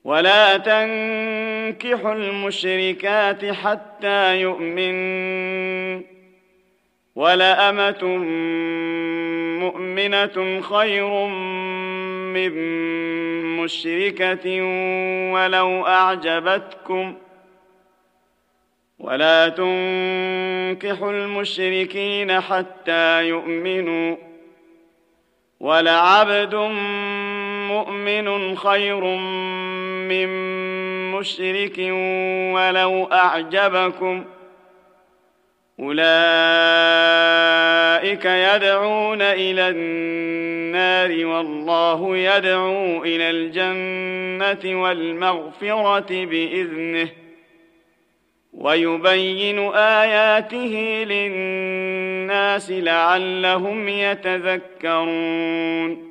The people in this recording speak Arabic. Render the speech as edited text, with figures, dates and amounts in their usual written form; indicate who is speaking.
Speaker 1: ولا تنكحوا المشركات حتى يؤمنوا، ولأمة مؤمنة خير من مشركة ولو أعجبتكم، ولا تنكحوا المشركين حتى يؤمنوا، ولعبد مؤمن خير من مشرك ولو أعجبكم، أولئك يدعون إلى النار والله يدعو إلى الجنة والمغفرة بإذنه، ويبين آياته للناس لعلهم يتذكرون.